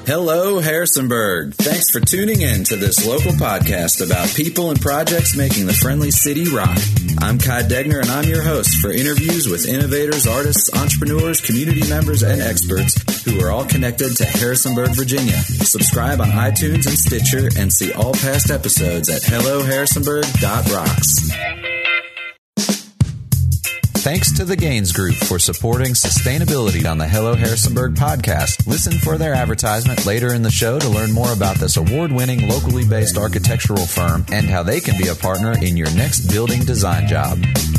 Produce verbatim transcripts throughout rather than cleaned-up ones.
Hello, Harrisonburg. Thanks for tuning in to this local podcast about people and projects making the friendly city rock. I'm Kai Degner, and I'm your host for interviews with innovators, artists, entrepreneurs, community members, and experts who are all connected to Harrisonburg, Virginia. Subscribe on iTunes and Stitcher and see all past episodes at hello harrisonburg dot rocks. Thanks to the Gaines Group for supporting sustainability on the Hello Harrisonburg podcast. Listen for their advertisement later in the show to learn more about this award-winning, locally based architectural firm and how they can be a partner in your next building design job.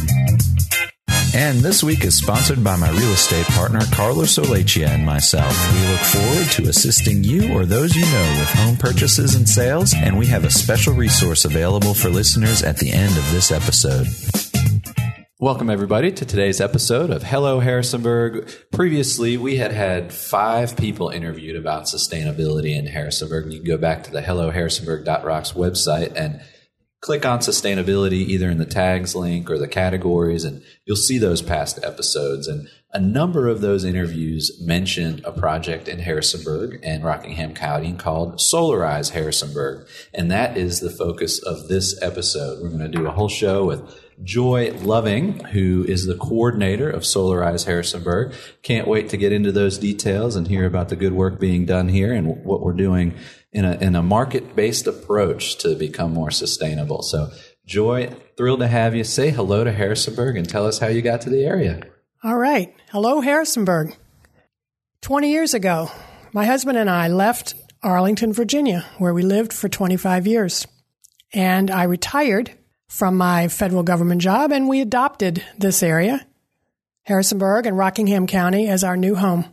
And this week is sponsored by my real estate partner, Carlos Olechia, and myself. We look forward to assisting you or those you know with home purchases and sales, and we have a special resource available for listeners at the end of this episode. Welcome, everybody, to today's episode of Hello Harrisonburg. Previously, we had had five people interviewed about sustainability in Harrisonburg. You can go back to the hello harrisonburg dot rocks website and click on sustainability either in the tags link or the categories, and you'll see those past episodes. And a number of those interviews mentioned a project in Harrisonburg and Rockingham County called Solarize Harrisonburg. And that is the focus of this episode. We're going to do a whole show with Joy Loving, who is the coordinator of Solarize Harrisonburg. Can't wait to get into those details and hear about the good work being done here and what we're doing in a, in a market-based approach to become more sustainable. So, Joy, thrilled to have you. Say hello to Harrisonburg and tell us how you got to the area. All right. Hello, Harrisonburg. twenty years ago, my husband and I left Arlington, Virginia, where we lived for twenty-five years. And I retired from my federal government job, and we adopted this area, Harrisonburg and Rockingham County, as our new home.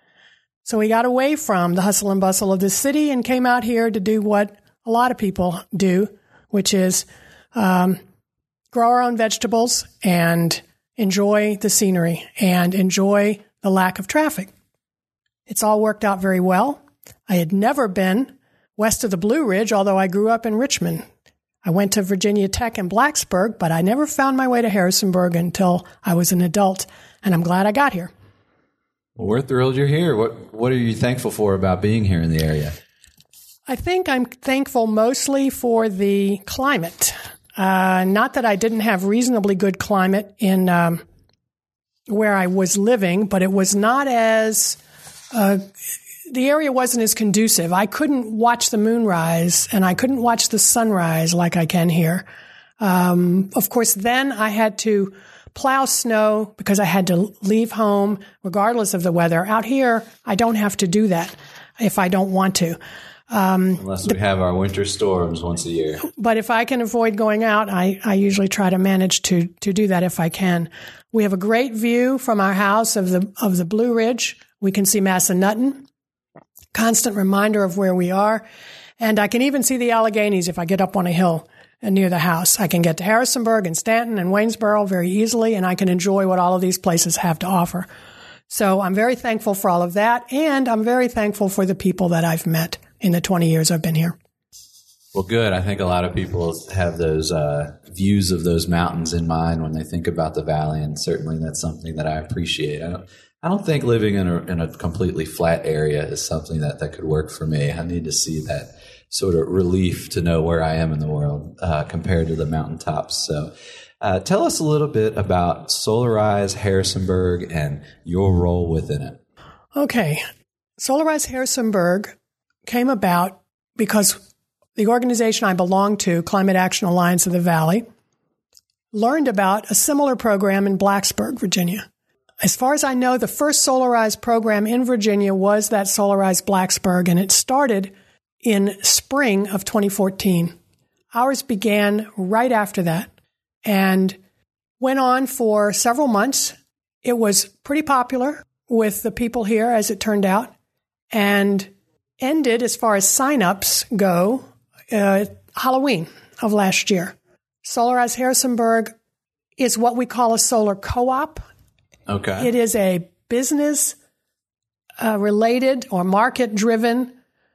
So we got away from the hustle and bustle of the city and came out here to do what a lot of people do, which is um, grow our own vegetables and enjoy the scenery and enjoy the lack of traffic. It's all worked out very well. I had never been west of the Blue Ridge, although I grew up in Richmond. I went to Virginia Tech in Blacksburg, but I never found my way to Harrisonburg until I was an adult, and I'm glad I got here. Well, we're thrilled you're here. What What are you thankful for about being here in the area? I think I'm thankful mostly for the climate. Uh, not that I didn't have reasonably good climate in um, where I was living, but it was not as... Uh, The area wasn't as conducive. I couldn't watch the moon rise, and I couldn't watch the sunrise like I can here. Um, of course, then I had to plow snow because I had to leave home regardless of the weather. Out here, I don't have to do that if I don't want to. Um, Unless we the, have our winter storms once a year. But if I can avoid going out, I, I usually try to manage to to do that if I can. We have a great view from our house of the of the Blue Ridge. We can see Massanutten. Constant reminder of where we are. And I can even see the Alleghenies if I get up on a hill near the house. I can get to Harrisonburg and Stanton and Waynesboro very easily, and I can enjoy what all of these places have to offer. So I'm very thankful for all of that, and I'm very thankful for the people that I've met in the twenty years I've been here. Well, good. I think a lot of people have those uh, views of those mountains in mind when they think about the valley, and certainly that's something that I appreciate. I don't I don't think living in a, in a completely flat area is something that, that could work for me. I need to see that sort of relief to know where I am in the world uh, compared to the mountaintops. So uh, tell us a little bit about Solarize Harrisonburg and your role within it. Okay. Solarize Harrisonburg came about because the organization I belong to, Climate Action Alliance of the Valley, learned about a similar program in Blacksburg, Virginia. As far as I know, the first Solarize program in Virginia was that Solarize Blacksburg, and it started in spring of twenty fourteen. Ours began right after that and went on for several months. It was pretty popular with the people here, as it turned out, and ended, as far as signups go, uh, Halloween of last year. Solarize Harrisonburg is what we call a solar co-op. Okay. It is a business uh, related or market driven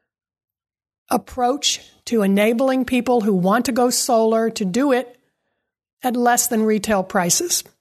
approach to enabling people who want to go solar to do it at less than retail prices.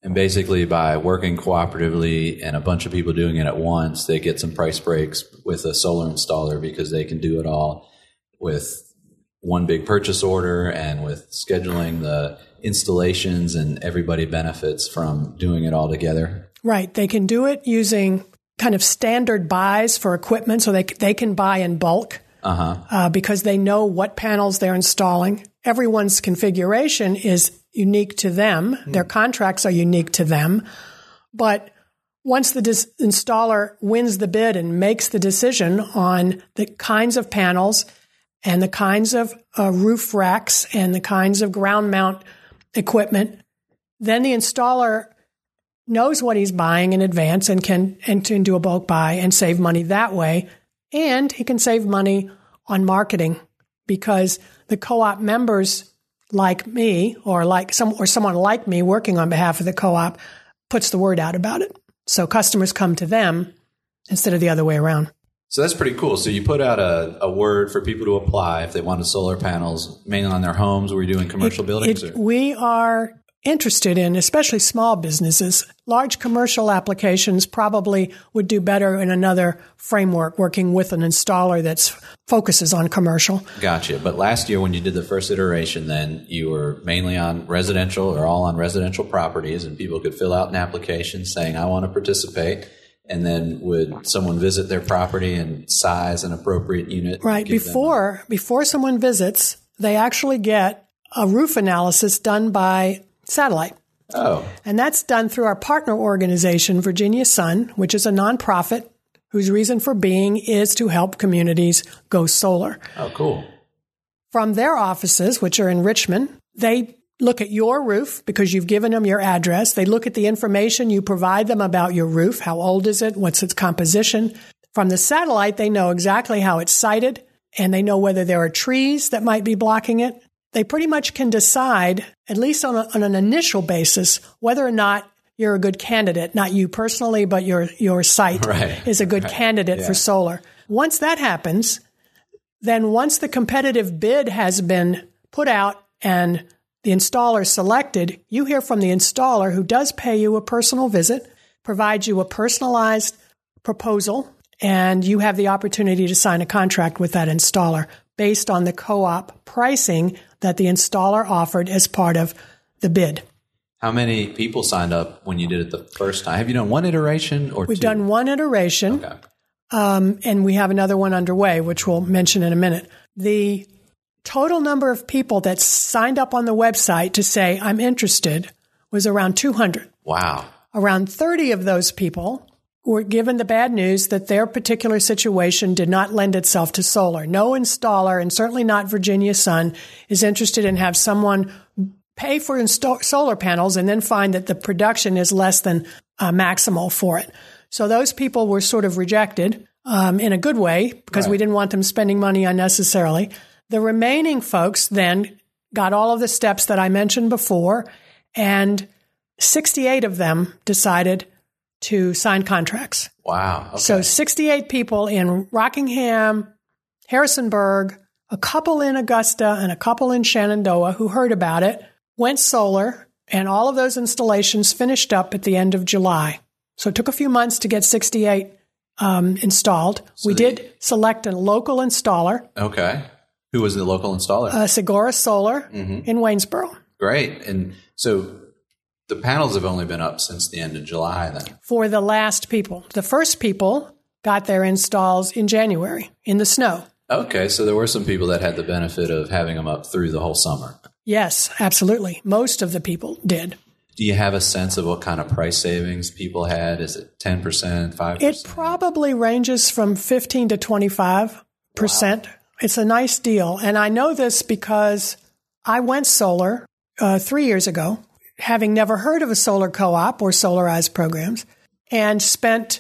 And basically by working cooperatively and a bunch of people doing it at once, they get some price breaks with a solar installer because they can do it all with one big purchase order and with scheduling the installations, and everybody benefits from doing it all together. Right. They can do it using kind of standard buys for equipment, so they they can buy in bulk uh-huh. uh, because they know what panels they're installing. Everyone's configuration is unique to them. Hmm. Their contracts are unique to them. But once the dis- installer wins the bid and makes the decision on the kinds of panels and the kinds of uh, roof racks and the kinds of ground mount equipment, then the installer knows what he's buying in advance and can, and can do a bulk buy and save money that way. And he can save money on marketing because the co-op members like me or like some or someone like me working on behalf of the co-op puts the word out about it. So customers come to them instead of the other way around. So that's pretty cool. So you put out a, a word for people to apply if they wanted solar panels, mainly on their homes. Were you doing commercial it, buildings? It, we are interested in, especially small businesses. Large commercial applications probably would do better in another framework, working with an installer that focuses on commercial. Gotcha. But last year when you did the first iteration, then you were mainly on residential or all on residential properties, and people could fill out an application saying, I want to participate. And then would someone visit their property and size an appropriate unit? Right. Before before someone visits, they actually get a roof analysis done by satellite. Oh. And that's done through our partner organization, Virginia Sun, which is a nonprofit whose reason for being is to help communities go solar. Oh, cool. From their offices, which are in Richmond, they look at your roof because you've given them your address. They look at the information you provide them about your roof. How old is it? What's its composition? From the satellite, they know exactly how it's sited, and they know whether there are trees that might be blocking it. They pretty much can decide, at least on, a, on an initial basis, whether or not you're a good candidate, not you personally, but your, your site right. is a good right. candidate yeah. for solar. Once that happens, then once the competitive bid has been put out and the installer selected, you hear from the installer, who does pay you a personal visit, provides you a personalized proposal, and you have the opportunity to sign a contract with that installer based on the co-op pricing that the installer offered as part of the bid. How many people signed up when you did it the first time? Have you done one iteration or We've two? done one iteration, okay. um, and we have another one underway, which we'll mention in a minute. The total number of people that signed up on the website to say, I'm interested, was around two hundred. Wow. Around thirty of those people were given the bad news that their particular situation did not lend itself to solar. No installer, and certainly not Virginia Sun, is interested in have someone pay for install- solar panels and then find that the production is less than uh, maximal for it. So those people were sort of rejected um, in a good way because right. we didn't want them spending money unnecessarily. The remaining folks then got all of the steps that I mentioned before, and sixty-eight of them decided to sign contracts. Wow. Okay. So sixty-eight people in Rockingham, Harrisonburg, a couple in Augusta, and a couple in Shenandoah who heard about it, went solar, and all of those installations finished up at the end of July. So it took a few months to get sixty-eight um, installed. So we the, did select a local installer. Okay. Who was the local installer? Uh, Segura Solar mm-hmm. in Waynesboro. Great. And so the panels have only been up since the end of July then? For the last people. The first people got their installs in January in the snow. Okay. So there were some people that had the benefit of having them up through the whole summer. Yes, absolutely. Most of the people did. Do you have a sense of what kind of price savings people had? Is it ten percent, five percent? It probably ranges from fifteen to twenty-five percent. Wow. It's a nice deal. And I know this because I went solar uh, three years ago, having never heard of a solar co-op or solarized programs, and spent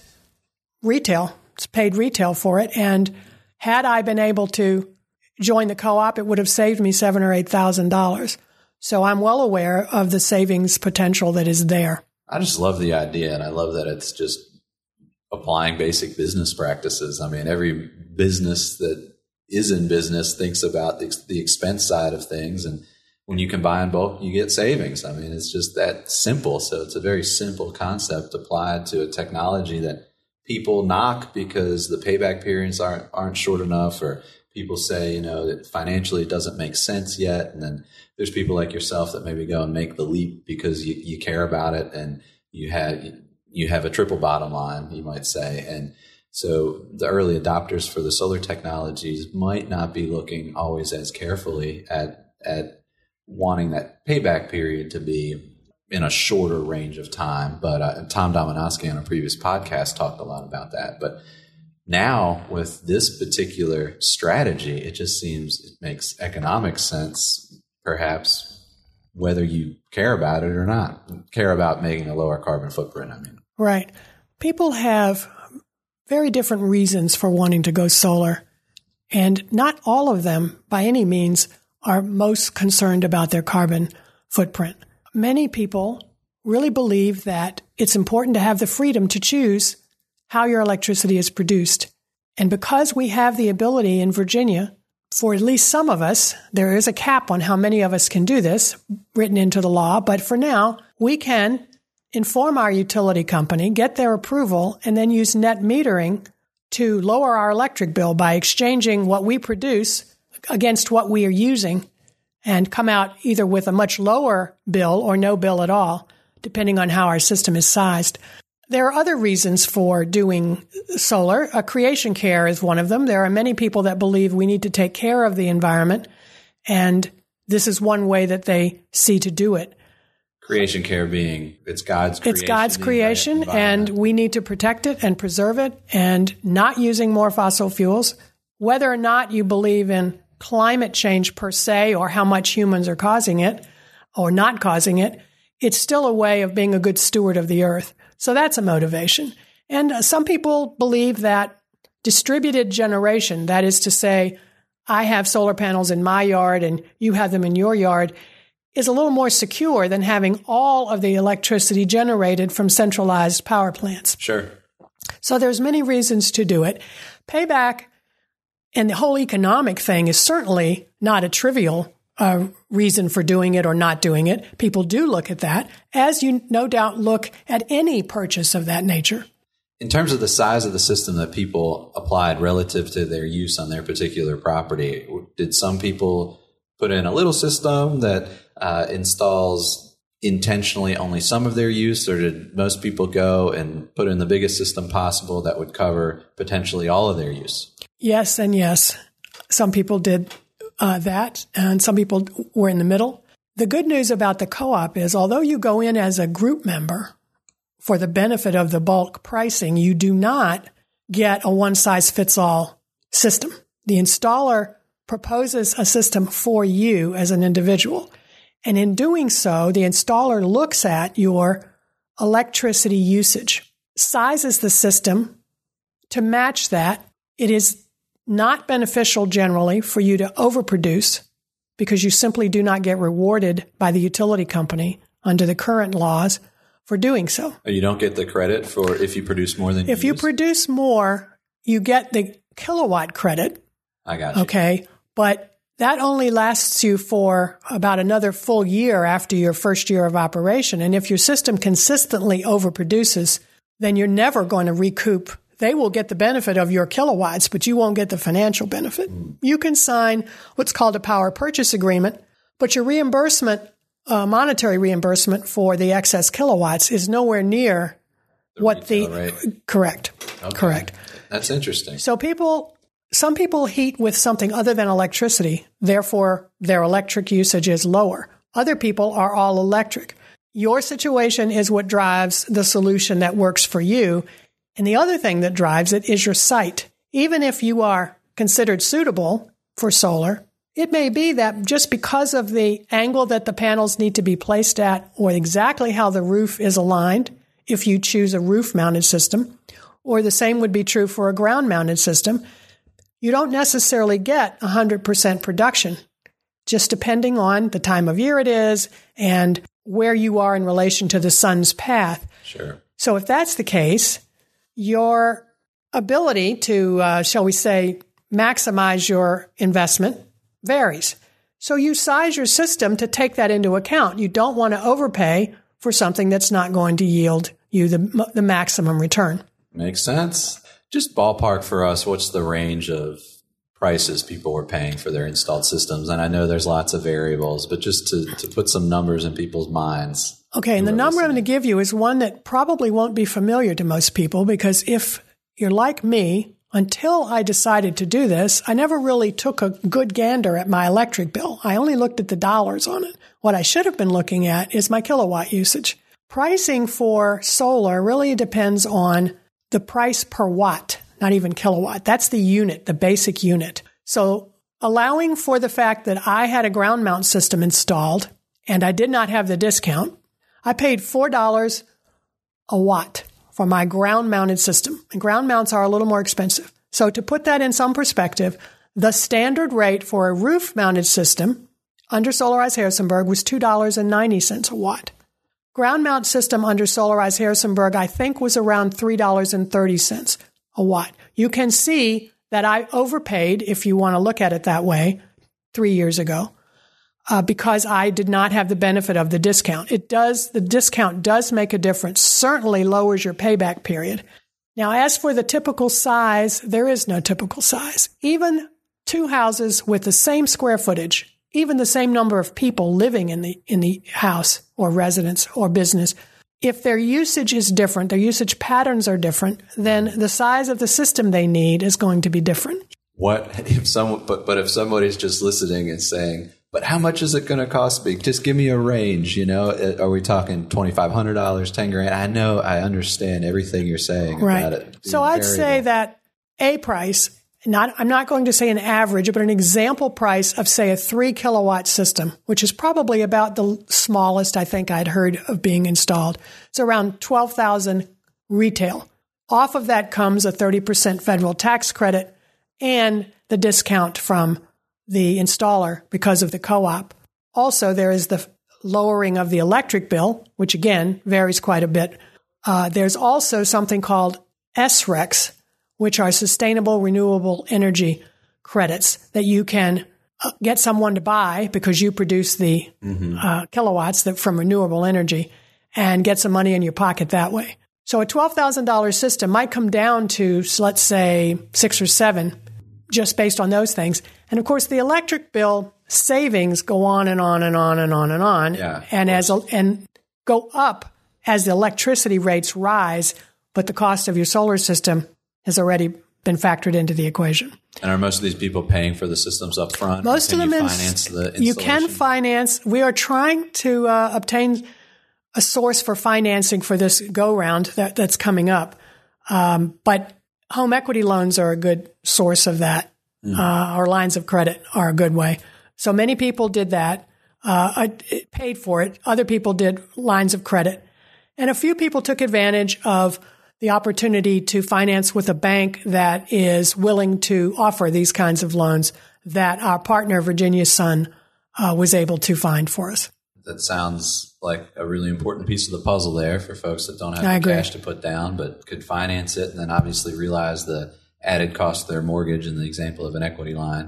retail, paid retail for it. And had I been able to join the co-op, it would have saved me seven or eight thousand dollars. So I'm well aware of the savings potential that is there. I just love the idea, and I love that it's just applying basic business practices. I mean, every business that is in business thinks about the, the expense side of things, and when you can buy in bulk, you get savings. I mean, it's just that simple. So it's a very simple concept applied to a technology that people knock because the payback periods aren't aren't short enough, or people say, you know, that financially it doesn't make sense yet. And then there's people like yourself that maybe go and make the leap because you, you care about it and you have you have a triple bottom line, you might say. And so the early adopters for the solar technologies might not be looking always as carefully at at wanting that payback period to be in a shorter range of time. But uh, Tom Dominowski on a previous podcast talked a lot about that. But now with this particular strategy, it just seems it makes economic sense, perhaps, whether you care about it or not, care about making a lower carbon footprint. I mean, right. People have very different reasons for wanting to go solar, and not all of them, by any means, are most concerned about their carbon footprint. Many people really believe that it's important to have the freedom to choose how your electricity is produced. And because we have the ability in Virginia, for at least some of us, there is a cap on how many of us can do this written into the law. But for now, we can inform our utility company, get their approval, and then use net metering to lower our electric bill by exchanging what we produce against what we are using, and come out either with a much lower bill or no bill at all, depending on how our system is sized. There are other reasons for doing solar. A creation care is one of them. There are many people that believe we need to take care of the environment, and this is one way that they see to do it. Creation care being it's God's creation. It's God's creation, and we need to protect it and preserve it, and not using more fossil fuels. Whether or not you believe in climate change per se, or how much humans are causing it or not causing it, it's still a way of being a good steward of the earth. So that's a motivation. And uh, some people believe that distributed generation, that is to say, I have solar panels in my yard and you have them in your yard, is a little more secure than having all of the electricity generated from centralized power plants. Sure. So there's many reasons to do it. Payback and the whole economic thing is certainly not a trivial uh, reason for doing it or not doing it. People do look at that, as you no doubt look at any purchase of that nature. In terms of the size of the system that people applied relative to their use on their particular property, did some people put in a little system that uh, installs intentionally only some of their use, or did most people go and put in the biggest system possible that would cover potentially all of their use? Yes and yes. Some people did uh, that, and some people were in the middle. The good news about the co-op is, although you go in as a group member for the benefit of the bulk pricing, you do not get a one-size-fits-all system. The installer proposes a system for you as an individual. And in doing so, the installer looks at your electricity usage, sizes the system to match that. It is not beneficial generally for you to overproduce because you simply do not get rewarded by the utility company under the current laws for doing so. You don't get the credit for if you produce more than you If you use? produce more, you get the kilowatt credit. I got you. Okay, but that only lasts you for about another full year after your first year of operation. And if your system consistently overproduces, then you're never going to recoup. They will get the benefit of your kilowatts, but you won't get the financial benefit. Mm. You can sign what's called a power purchase agreement, but your reimbursement, uh, monetary reimbursement for the excess kilowatts is nowhere near the what the rate. Correct. Okay. Correct. That's interesting. So people, some people heat with something other than electricity, therefore their electric usage is lower. Other people are all electric. Your situation is what drives the solution that works for you. And the other thing that drives it is your site. Even if you are considered suitable for solar, it may be that just because of the angle that the panels need to be placed at, or exactly how the roof is aligned, if you choose a roof-mounted system, or the same would be true for a ground-mounted system, you don't necessarily get one hundred percent production, just depending on the time of year it is and where you are in relation to the sun's path. Sure. So if that's the case, your ability to, uh, shall we say, maximize your investment varies. So you size your system to take that into account. You don't want to overpay for something that's not going to yield you the, the maximum return. Makes sense. Just ballpark for us, what's the range of prices people were paying for their installed systems? And I know there's lots of variables, but just to, to put some numbers in people's minds. Okay, and the number listening. I'm going to give you is one that probably won't be familiar to most people, because if you're like me, until I decided to do this, I never really took a good gander at my electric bill. I only looked at the dollars on it. What I should have been looking at is my kilowatt usage. Pricing for solar really depends on the price per watt, not even kilowatt. That's the unit, the basic unit. So allowing for the fact that I had a ground mount system installed and I did not have the discount, I paid four dollars a watt for my ground-mounted system. And ground mounts are a little more expensive. So to put that in some perspective, the standard rate for a roof-mounted system under Solarize Harrisonburg was two dollars and ninety cents a watt. Ground mount system under Solarize Harrisonburg, I think, was around three dollars and thirty cents a watt. You can see that I overpaid, if you want to look at it that way, three years ago. Uh, because I did not have the benefit of the discount. It does, the discount does make a difference, certainly lowers your payback period. Now, as for the typical size, there is no typical size. Even two houses with the same square footage, even the same number of people living in the, in the house or residence or business, if their usage is different, their usage patterns are different, then the size of the system they need is going to be different. What if someone, but, but if somebody's just listening and saying, but how much is it going to cost me? Just give me a range, you know? Are we talking twenty-five hundred dollars, ten grand? I know, I understand everything you're saying right. about it. So I'd variable. say that a price, not I'm not going to say an average, but an example price of, say, a three kilowatt system, which is probably about the smallest I think I'd heard of being installed. It's around twelve thousand dollars retail. Off of that comes a thirty percent federal tax credit and the discount from the installer because of the co-op. Also, there is the lowering of the electric bill, which again varies quite a bit. Uh, there's also something called S R E Cs, which are sustainable renewable energy credits that you can uh, get someone to buy because you produce the mm-hmm. uh, kilowatts that from renewable energy and get some money in your pocket that way. So a twelve thousand dollars system might come down to, let's say, six or seven, just based on those things. And of course, the electric bill savings go on and on and on and on and on, yeah, and as and go up as the electricity rates rise, but the cost of your solar system has already been factored into the equation. And are most of these people paying for the systems up front? Most of them, you in, finance the installation? You can finance. We are trying to uh, obtain a source for financing for this go-round that, that's coming up. Um, but home equity loans are a good source of that. Mm. Uh, or lines of credit are a good way. So many people did that, uh, paid for it. Other people did lines of credit. And a few people took advantage of the opportunity to finance with a bank that is willing to offer these kinds of loans that our partner, Virginia Sun, uh, was able to find for us. That sounds like a really important piece of the puzzle there for folks that don't have the cash to put down, but could finance it and then obviously realize the added cost of their mortgage in the example of an equity line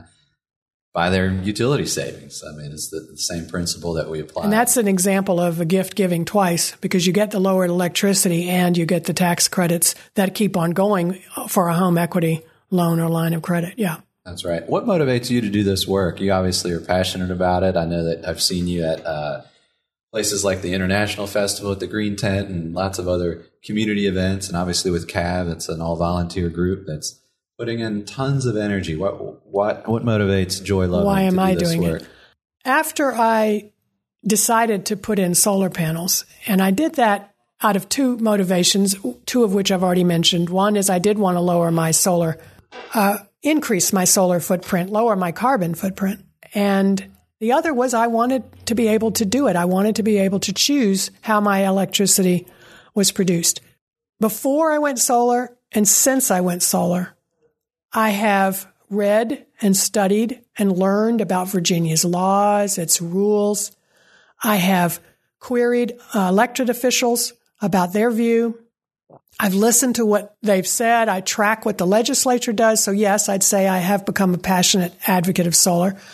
by their utility savings. I mean, it's the, the same principle that we apply. And that's an example of a gift giving twice, because you get the lowered electricity and you get the tax credits that keep on going for a home equity loan or line of credit. Yeah. That's right. What motivates you to do this work? You obviously are passionate about it. I know that I've seen you at uh, places like the International Festival at the Green Tent and lots of other community events. And obviously with C A V, it's an all-volunteer group that's putting in tons of energy. What what what motivates Joy Loving Why am to do I this doing work? it? After I decided to put in solar panels, and I did that out of two motivations, two of which I've already mentioned. One is I did want to lower my solar, uh, increase my solar footprint, lower my carbon footprint. And the other was I wanted to be able to do it. I wanted to be able to choose how my electricity was produced. Before I went solar and since I went solar, I have read and studied and learned about Virginia's laws, its rules. I have queried uh, elected officials about their view. I've listened to what they've said. I track what the legislature does. So yes, I'd say I have become a passionate advocate of solar.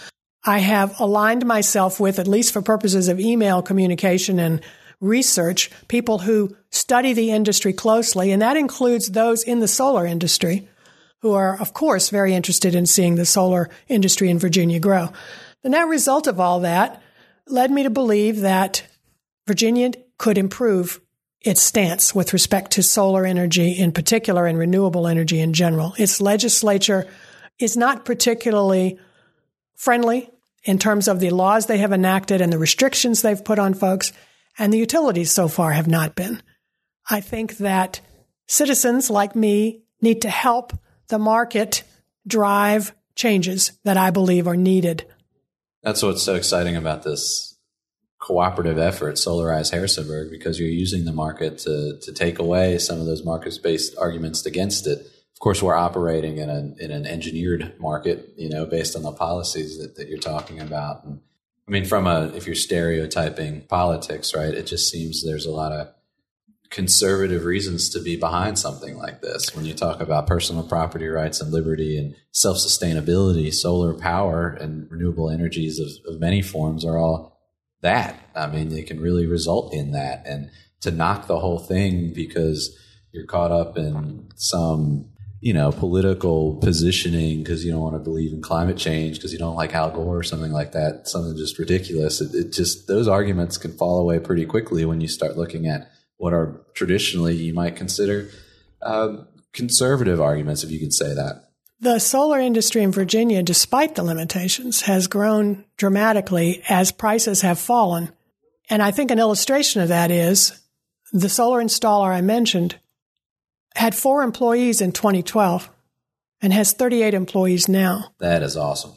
I have aligned myself with, at least for purposes of email communication and research, people who study the industry closely, and that includes those in the solar industry who are, of course, very interested in seeing the solar industry in Virginia grow. The net result of all that led me to believe that Virginia could improve its stance with respect to solar energy in particular and renewable energy in general. Its legislature is not particularly friendly in terms of the laws they have enacted and the restrictions they've put on folks, and the utilities so far have not been. I think that citizens like me need to help the market drive changes that I believe are needed. That's what's so exciting about this cooperative effort, Solarize Harrisonburg, because you're using the market to to take away some of those market-based arguments against it. Of course, we're operating in an in an engineered market, you know, based on the policies that, that you're talking about. And I mean, from a if you're stereotyping politics, right, it just seems there's a lot of conservative reasons to be behind something like this. When you talk about personal property rights and liberty and self-sustainability, solar power and renewable energies of, of many forms are all that. I mean, they can really result in that. And to knock the whole thing because you're caught up in some, you know, political positioning because you don't want to believe in climate change, because you don't like Al Gore or something like that, something just ridiculous. It, it just, those arguments can fall away pretty quickly when you start looking at what are traditionally you might consider uh, conservative arguments, if you could say that. The solar industry in Virginia, despite the limitations, has grown dramatically as prices have fallen. And I think an illustration of that is the solar installer I mentioned had four employees in twenty twelve and has thirty-eight employees now. That is awesome.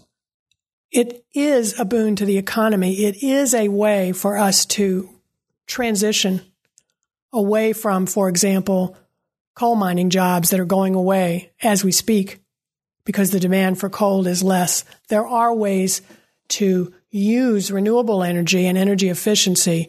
It is a boon to the economy. It is a way for us to transition away from, for example, coal mining jobs that are going away as we speak because the demand for coal is less. There are ways to use renewable energy and energy efficiency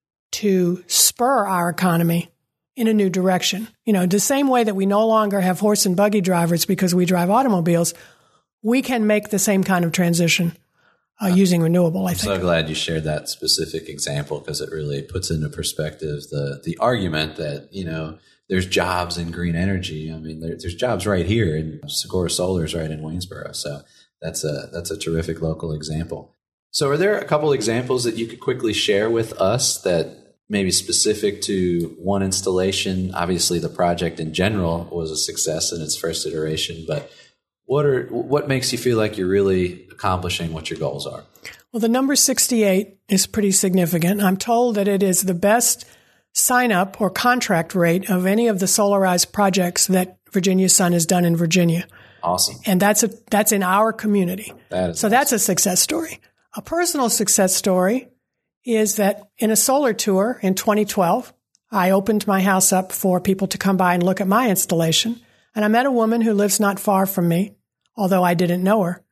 to spur our economy in a new direction. You know, the same way that we no longer have horse and buggy drivers because we drive automobiles, we can make the same kind of transition Uh, using renewable, I I'm think. so glad you shared that specific example because it really puts into perspective the the argument that, you know, there's jobs in green energy. I mean, there, there's jobs right here, and Segura Solar is right in Waynesboro. So that's a that's a terrific local example. So are there a couple examples that you could quickly share with us that maybe specific to one installation? Obviously, the project in general was a success in its first iteration, but What are what makes you feel like you're really accomplishing what your goals are? Well, the number sixty-eight is pretty significant. I'm told that it is the best sign-up or contract rate of any of the Solarize projects that Virginia Sun has done in Virginia. Awesome. And that's a that's in our community. That is so awesome. That's a success story. A personal success story is that in a solar tour in twenty twelve, I opened my house up for people to come by and look at my installation. And I met a woman who lives not far from me, although I didn't know her.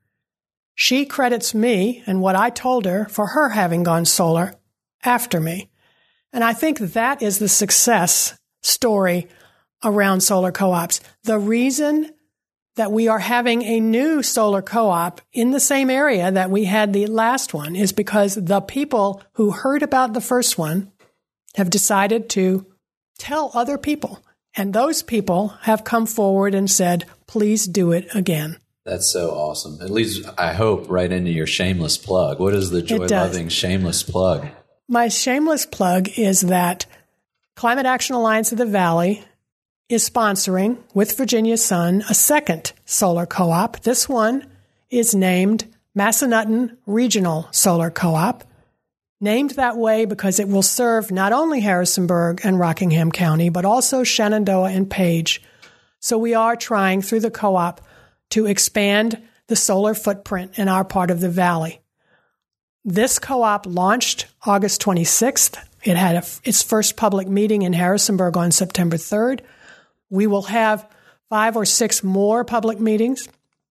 She credits me and what I told her for her having gone solar after me. And I think that is the success story around solar co-ops. The reason that we are having a new solar co-op in the same area that we had the last one is because the people who heard about the first one have decided to tell other people. And those people have come forward and said, please do it again. That's so awesome. At least I hope right into your shameless plug. What is the joy-loving shameless plug? My shameless plug is that Climate Action Alliance of the Valley is sponsoring, with Virginia Sun, a second solar co-op. This one is named Massanutten Regional Solar Co-op. Named that way because it will serve not only Harrisonburg and Rockingham County, but also Shenandoah and Page. So we are trying through the co-op to expand the solar footprint in our part of the valley. This co-op launched August twenty-sixth. It had a, its first public meeting in Harrisonburg on September third. We will have five or six more public meetings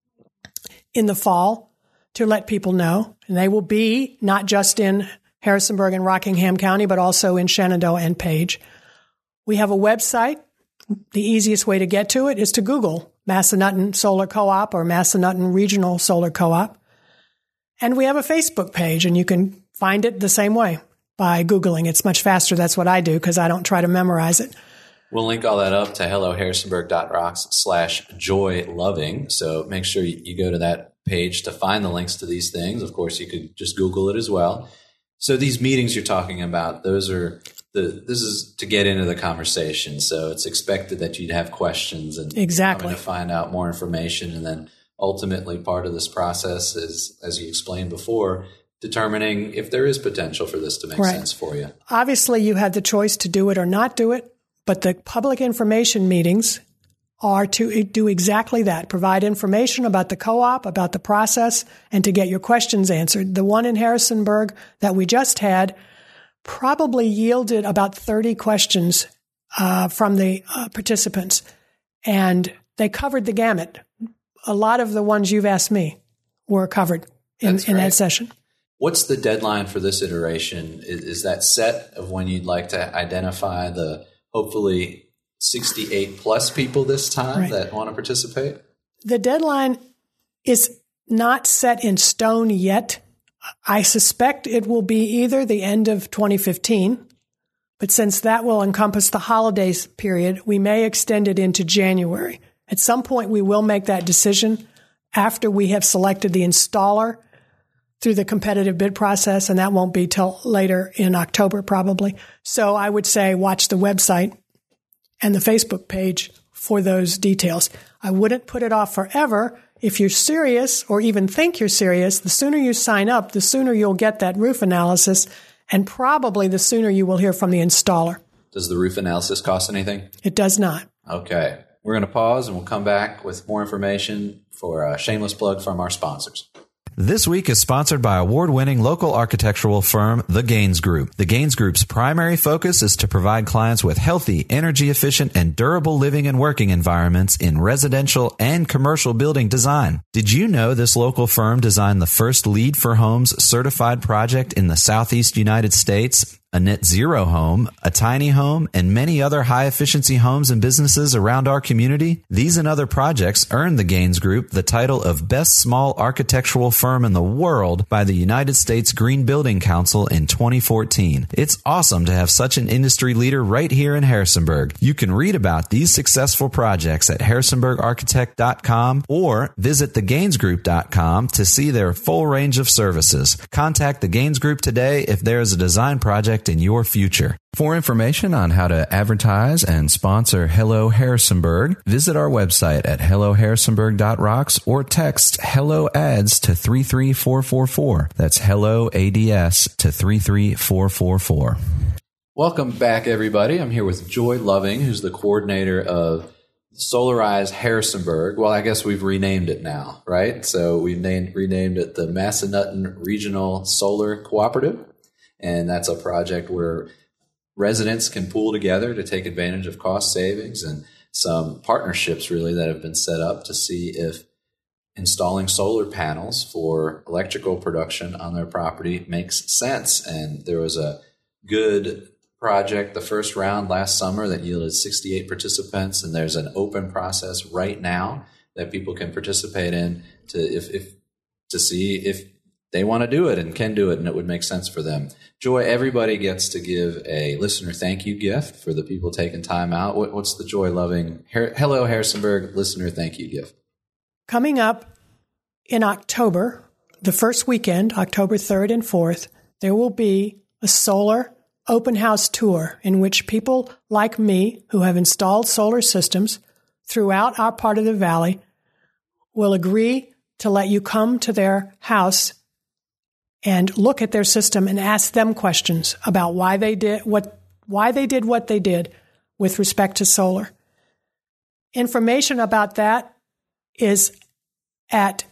in the fall to let people know. And they will be not just in Harrisonburg and Rockingham County, but also in Shenandoah and Page. We have a website. The easiest way to get to it is to Google Massanutten Solar Co-op or Massanutten Regional Solar Co-op. And we have a Facebook page, and you can find it the same way by Googling. It's much faster. That's what I do because I don't try to memorize it. We'll link all that up to hello harrisonburg dot rocks slash joy loving. So make sure you go to that page to find the links to these things. Of course, you could just Google it as well. So these meetings you're talking about, those are the this is to get into the conversation. So it's expected that you'd have questions and exactly to find out more information, and then ultimately, part of this process is, as you explained before, determining if there is potential for this to make right. sense for you. Obviously, you had the choice to do it or not do it, but the public information meetings are to do exactly that, provide information about the co-op, about the process, and to get your questions answered. The one in Harrisonburg that we just had probably yielded about thirty questions uh, from the uh, participants, and they covered the gamut. A lot of the ones you've asked me were covered in, in that session. What's the deadline for this iteration? Is, is that set of when you'd like to identify the hopefully sixty-eight plus people this time right. that want to participate? The deadline is not set in stone yet. I suspect it will be either the end of twenty fifteen, but since that will encompass the holidays period, we may extend it into January. At some point, we will make that decision after we have selected the installer through the competitive bid process, and that won't be till later in October probably. So I would say watch the website and the Facebook page for those details. I wouldn't put it off forever. If you're serious or even think you're serious, the sooner you sign up, the sooner you'll get that roof analysis, and probably the sooner you will hear from the installer. Does the roof analysis cost anything? It does not. Okay. We're going to pause and we'll come back with more information for a shameless plug from our sponsors. This week is sponsored by award-winning local architectural firm, The Gaines Group. The Gaines Group's primary focus is to provide clients with healthy, energy-efficient, and durable living and working environments in residential and commercial building design. Did you know this local firm designed the first LEED for Homes certified project in the Southeast United States? A net zero home, a tiny home, and many other high-efficiency homes and businesses around our community? These and other projects earned the Gaines Group the title of Best Small Architectural Firm in the World by the United States Green Building Council in twenty fourteen. It's awesome to have such an industry leader right here in Harrisonburg. You can read about these successful projects at harrisonburg architect dot com or visit the gaines group dot com to see their full range of services. Contact the Gaines Group today if there is a design project in your future. For information on how to advertise and sponsor Hello Harrisonburg, visit our website at hello harrisonburg dot rocks or text Hello Ads to three three four four four. That's Hello A D S to three three four four four. Welcome back, everybody. I'm here with Joy Loving, who's the coordinator of Solarize Harrisonburg. Well, I guess we've renamed it now, right? So we've named, renamed it the Massanutten Regional Solar Cooperative. And that's a project where residents can pool together to take advantage of cost savings and some partnerships really that have been set up to see if installing solar panels for electrical production on their property makes sense. And there was a good project the first round last summer that yielded sixty-eight participants, and there's an open process right now that people can participate in to if, if to see if they want to do it and can do it and it would make sense for them. Joy, everybody gets to give a listener thank you gift for the people taking time out. What, what's the Joy Loving Hello Harrisonburg listener thank you gift? Coming up in October, the first weekend, October third and fourth, there will be a solar open house tour in which people like me who have installed solar systems throughout our part of the valley will agree to let you come to their house and look at their system and ask them questions about why they did what why they did what they did with respect to solar. Information about that is at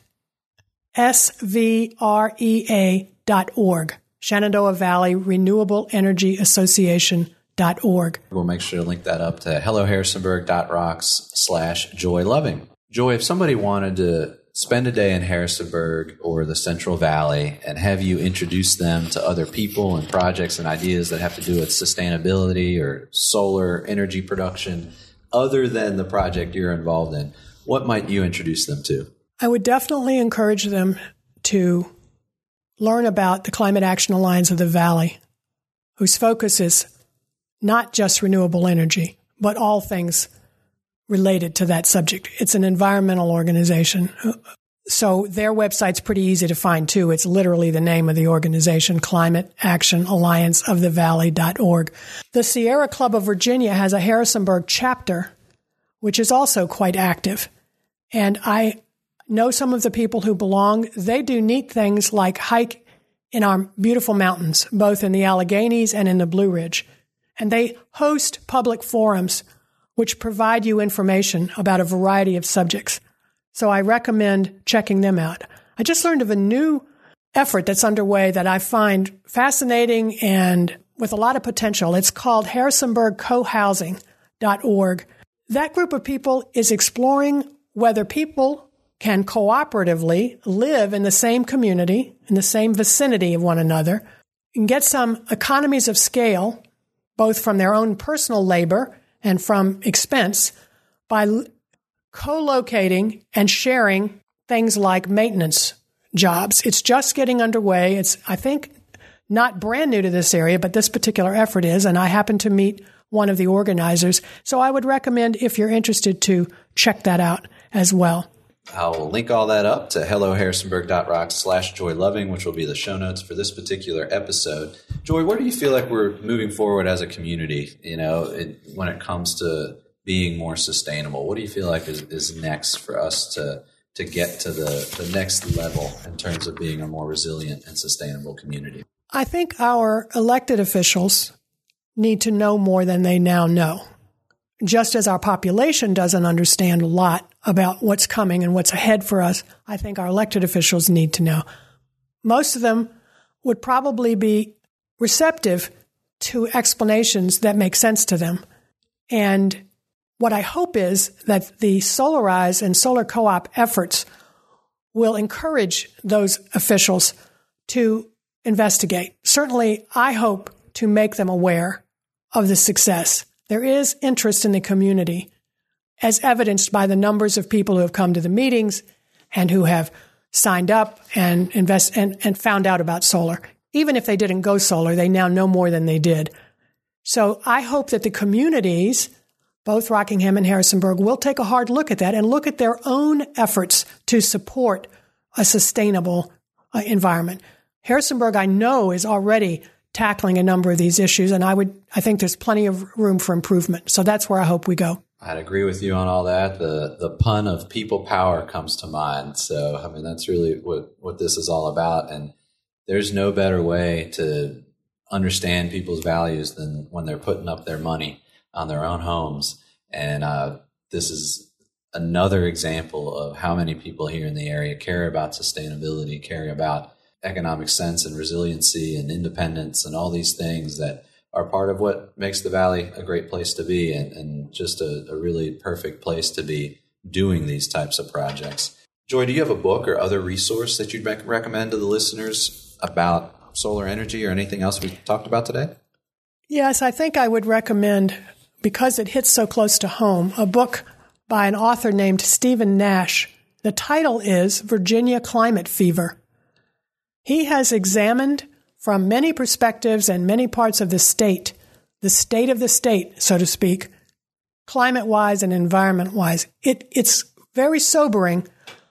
S V R E A dot org, Shenandoah Valley Renewable Energy Association dot org. We'll make sure to link that up to hello harrisonburg dot rocks slash joy loving. Joy, if somebody wanted to spend a day in Harrisonburg or the Central Valley and have you introduce them to other people and projects and ideas that have to do with sustainability or solar energy production other than the project you're involved in, what might you introduce them to? I would definitely encourage them to learn about the Climate Action Alliance of the Valley, whose focus is not just renewable energy, but all things related to that subject. It's an environmental organization. So their website's pretty easy to find, too. It's literally the name of the organization, Climate Action Alliance of the Valley dot org. The Sierra Club of Virginia has a Harrisonburg chapter, which is also quite active. And I know some of the people who belong. They do neat things like hike in our beautiful mountains, both in the Alleghenies and in the Blue Ridge. And they host public forums which provide you information about a variety of subjects. So I recommend checking them out. I just learned of a new effort that's underway that I find fascinating and with a lot of potential. It's called Harrisonburg Co Housing dot org. That group of people is exploring whether people can cooperatively live in the same community, in the same vicinity of one another, and get some economies of scale, both from their own personal labor and from expense, by co-locating and sharing things like maintenance jobs. It's just getting underway. It's, I think, not brand new to this area, but this particular effort is, and I happen to meet one of the organizers. So I would recommend, if you're interested, to check that out as well. I'll link all that up to hello harrisonburg dot rocks slash joy loving, which will be the show notes for this particular episode. Joy, where do you feel like we're moving forward as a community, you know, it, when it comes to being more sustainable? What do you feel like is, is next for us to to get to the, the next level in terms of being a more resilient and sustainable community? I think our elected officials need to know more than they now know. Just as our population doesn't understand a lot about what's coming and what's ahead for us, I think our elected officials need to know. Most of them would probably be receptive to explanations that make sense to them. And what I hope is that the Solarize and Solar Co-op efforts will encourage those officials to investigate. Certainly, I hope to make them aware of the success. There is interest in the community, as evidenced by the numbers of people who have come to the meetings and who have signed up and invest and, and found out about solar. Even if they didn't go solar, they now know more than they did. So I hope that the communities, both Rockingham and Harrisonburg, will take a hard look at that and look at their own efforts to support a sustainable uh, environment. Harrisonburg, I know, is already tackling a number of these issues, and I would, I think there's plenty of room for improvement. So that's where I hope we go. I'd agree with you on all that. The the pun of people power comes to mind. So, I mean, that's really what, what this is all about. And there's no better way to understand people's values than when they're putting up their money on their own homes. And uh, this is another example of how many people here in the area care about sustainability, care about economic sense and resiliency and independence and all these things that are part of what makes the Valley a great place to be, and, and just a, a really perfect place to be doing these types of projects. Joy, do you have a book or other resource that you'd rec- recommend to the listeners about solar energy or anything else we talked about today? Yes, I think I would recommend, because it hits so close to home, a book by an author named Stephen Nash. The title is Virginia Climate Fever. He has examined from many perspectives and many parts of the state, the state of the state, so to speak, climate-wise and environment-wise. It, it's very sobering,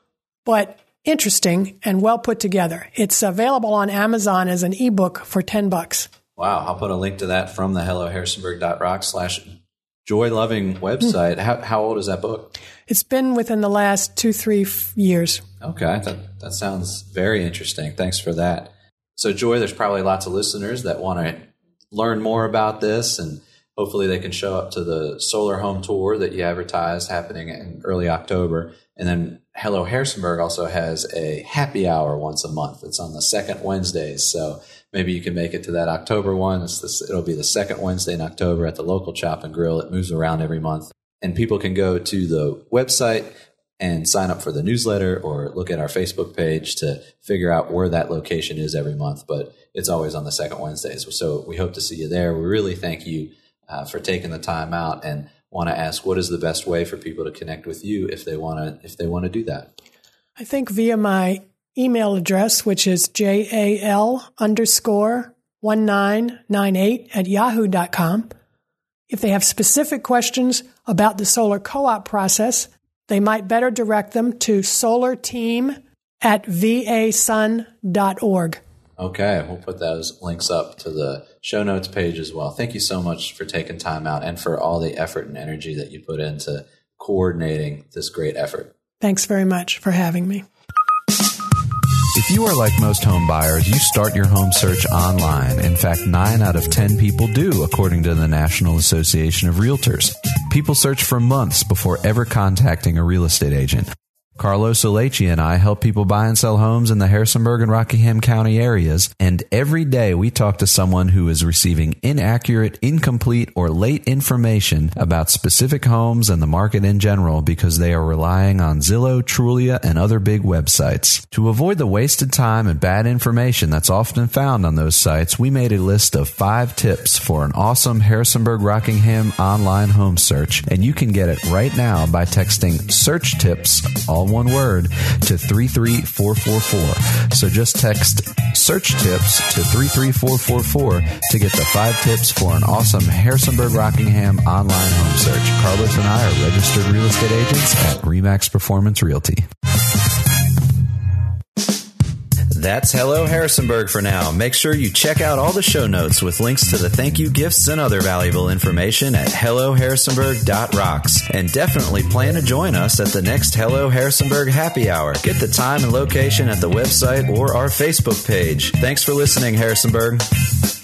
but interesting and well put together. It's available on Amazon as an ebook for ten bucks. Wow. I'll put a link to that from the hello harrisonburg dot rocks slash joy loving website. Mm. How, how old is that book? It's been within the last two, three f- years. Okay. That, that sounds very interesting. Thanks for that. So, Joy, there's probably lots of listeners that want to learn more about this, and hopefully they can show up to the Solar Home Tour that you advertised happening in early October. And then Hello Harrisonburg also has a happy hour once a month. It's on the second Wednesdays. So maybe you can make it to that October one. It's this, it'll be the second Wednesday in October at the local Chop and Grill. It moves around every month. And people can go to the website and sign up for the newsletter or look at our Facebook page to figure out where that location is every month. But it's always on the second Wednesdays. So we hope to see you there. We really thank you uh, for taking the time out, and want to ask, what is the best way for people to connect with you if they want to if they want to do that? I think via my email address, which is jal underscore one nine nine eight at yahoo dot com. If they have specific questions about the solar co-op process, they might better direct them to solarteam at vasun dot org. Okay, we'll put those links up to the show notes page as well. Thank you so much for taking time out and for all the effort and energy that you put into coordinating this great effort. Thanks very much for having me. If you are like most home buyers, you start your home search online. In fact, nine out of ten people do, according to the National Association of Realtors. People search for months before ever contacting a real estate agent. Carlos Alechi and I help people buy and sell homes in the Harrisonburg and Rockingham County areas, and every day we talk to someone who is receiving inaccurate, incomplete, or late information about specific homes and the market in general because they are relying on Zillow, Trulia, and other big websites. To avoid the wasted time and bad information that's often found on those sites, we made a list of five tips for an awesome Harrisonburg Rockingham online home search, and you can get it right now by texting search tips, all one word, to three three four four four. So just text search tips to three three four four four to get the five tips for an awesome Harrisonburg Rockingham online home search. Carlos and I are registered real estate agents at Remax Performance Realty. That's Hello Harrisonburg for now. Make sure you check out all the show notes with links to the thank you gifts and other valuable information at hello harrisonburg dot rocks. And definitely plan to join us at the next Hello Harrisonburg Happy Hour. Get the time and location at the website or our Facebook page. Thanks for listening, Harrisonburg.